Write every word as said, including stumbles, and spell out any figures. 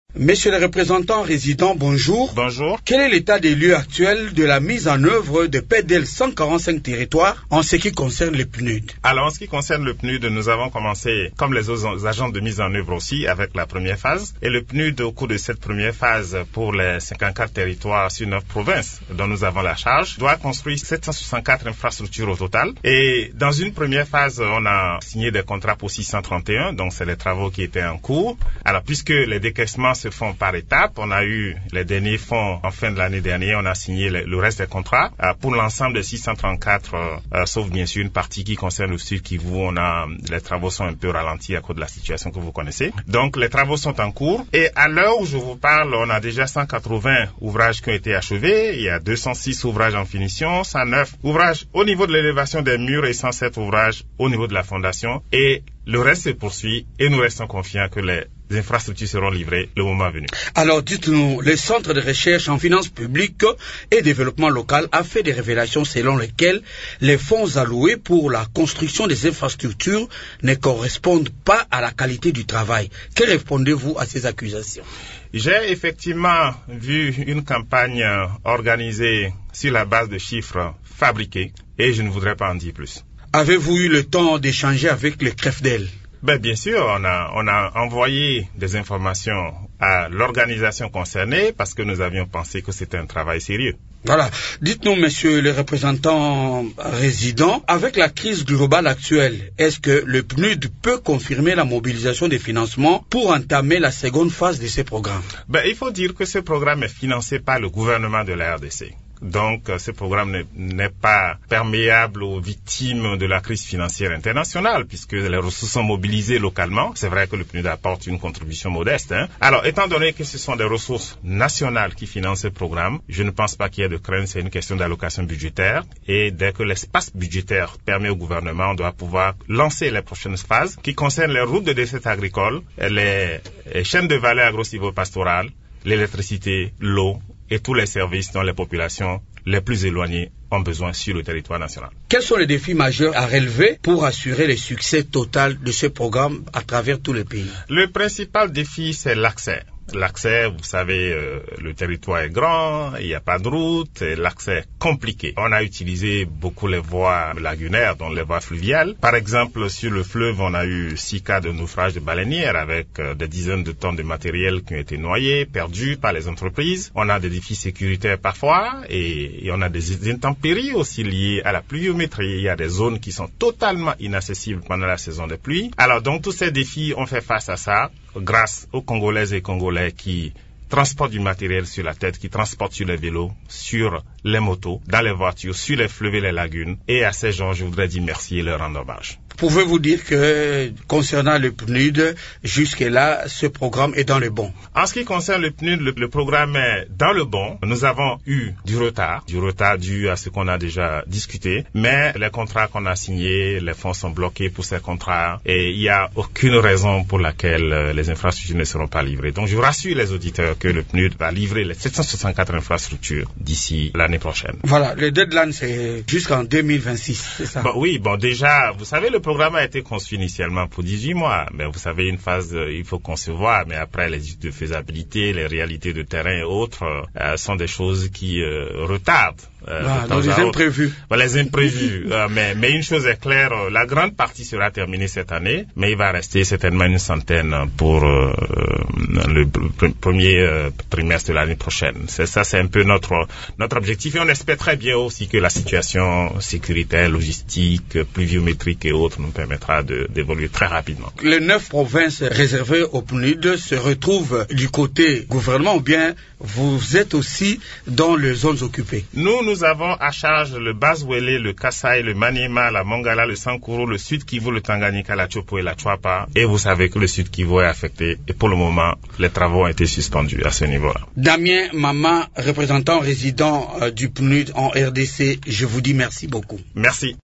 Monsieur le représentant résident, bonjour. Bonjour. Quel est l'état des lieux actuels de la mise en œuvre de P D L cent quarante-cinq territoires en ce qui concerne le P N U D? Alors, en ce qui concerne le P N U D, nous avons commencé, comme les autres agents de mise en œuvre aussi, avec la première phase. Et le P N U D, au cours de cette première phase, pour les cinquante-quatre territoires sur neuf provinces dont nous avons la charge, doit construire sept cent soixante-quatre infrastructures au total. Et dans une première phase, on a signé des contrats pour six cent trente et un, donc c'est les travaux qui étaient en cours. Alors, puisque les décaissements se font par étapes, on a eu les derniers fonds en fin de l'année dernière, on a signé le, le reste des contrats. Euh, pour l'ensemble de six cent trente-quatre, euh, euh, sauf bien sûr une partie qui concerne le Sud Kivu, on a, les travaux sont un peu ralentis à cause de la situation que vous connaissez. Donc, les travaux sont en cours. Et à l'heure où je vous parle, on a déjà cent quatre-vingts ouvrages qui ont été achevés. Il y a deux cent six ouvrages en finition, cent neuf ouvrages au niveau de l'élévation des murs et cent sept ouvrages au niveau de la fondation. Et le reste se poursuit et nous restons confiants que les Les infrastructures seront livrées le moment venu. Alors, dites-nous, le Centre de recherche en finances publiques et développement local a fait des révélations selon lesquelles les fonds alloués pour la construction des infrastructures ne correspondent pas à la qualité du travail. Que répondez-vous à ces accusations? J'ai effectivement vu une campagne organisée sur la base de chiffres fabriqués et je ne voudrais pas en dire plus. Avez-vous eu le temps d'échanger avec le C R E F D E L? Ben, bien sûr, on a, on a envoyé des informations à l'organisation concernée parce que nous avions pensé que c'était un travail sérieux. Voilà. Dites-nous, monsieur le représentant résident, avec la crise globale actuelle, est-ce que le P N U D peut confirmer la mobilisation des financements pour entamer la seconde phase de ces programmes? Ben, il faut dire que ce programme est financé par le gouvernement de la R D C. Donc, ce programme n'est pas perméable aux victimes de la crise financière internationale, puisque les ressources sont mobilisées localement. C'est vrai que le P N U D apporte une contribution modeste. Hein. Alors, étant donné que ce sont des ressources nationales qui financent ce programme, je ne pense pas qu'il y ait de crainte, c'est une question d'allocation budgétaire. Et dès que l'espace budgétaire permet au gouvernement, on doit pouvoir lancer les prochaines phases qui concernent les routes de desserte agricole, les chaînes de valeur agro-silvopastorales, l'électricité, l'eau, et tous les services dont les populations les plus éloignées ont besoin sur le territoire national. Quels sont les défis majeurs à relever pour assurer le succès total de ce programme à travers tous les pays? Le principal défi, c'est l'accès. L'accès, vous savez, euh, le territoire est grand, il n'y a pas de route, l'accès est compliqué. On a utilisé beaucoup les voies lagunaires, dont les voies fluviales. Par exemple, sur le fleuve, on a eu six cas de naufrage de baleinières avec euh, des dizaines de tonnes de matériel qui ont été noyés, perdus par les entreprises. On a des défis sécuritaires parfois et, et on a des intempéries aussi liées à la pluviométrie. Il y a des zones qui sont totalement inaccessibles pendant la saison des pluies. Alors, donc, tous ces défis, on fait face à ça grâce aux Congolaises et Congolais qui transportent du matériel sur la tête, qui transportent sur les vélos, sur les motos, dans les voitures, sur les fleuves et les lagunes. Et à ces gens, je voudrais dire merci et leur rendre hommage. Pouvez-vous dire que, concernant le P N U D, jusque-là, ce programme est dans le bon? En ce qui concerne le P N U D, le, le programme est dans le bon. Nous avons eu du retard, du retard dû à ce qu'on a déjà discuté, mais les contrats qu'on a signés, les fonds sont bloqués pour ces contrats et il n'y a aucune raison pour laquelle les infrastructures ne seront pas livrées. Donc, je rassure les auditeurs que le P N U D va livrer les sept cent soixante-quatre infrastructures d'ici l'année prochaine. Voilà, le deadline, c'est jusqu'en deux mille vingt-six, c'est ça? Bon, oui, bon, déjà, vous savez, le Le programme a été conçu initialement pour dix-huit mois, mais vous savez, une phase, euh, il faut concevoir, mais après, les études de faisabilité, les réalités de terrain et autres euh, sont des choses qui euh, retardent. Euh, ah, donc les imprévus. Bon, les imprévus. euh, mais, mais une chose est claire, euh, la grande partie sera terminée cette année, mais il va rester certainement une centaine pour euh, le pr- premier euh, trimestre de l'année prochaine. C'est ça, c'est un peu notre notre objectif et on espère très bien aussi que la situation sécuritaire, logistique, pluviométrique et autres nous permettra de, d'évoluer très rapidement. Les neuf provinces réservées au P N U D se retrouvent du côté gouvernement ou bien vous êtes aussi dans les zones occupées? Nous, nous avons à charge le Bas-Ouélé, le Kasaï, le Maniema, la Mongala, le Sankuru, le Sud Kivu, le Tanganyika, la Chopo et la Chouapa. Et vous savez que le Sud Kivu est affecté et pour le moment, les travaux ont été suspendus à ce niveau-là. Damien Mama, représentant résident euh, du P N U D en R D C, je vous dis merci beaucoup. Merci.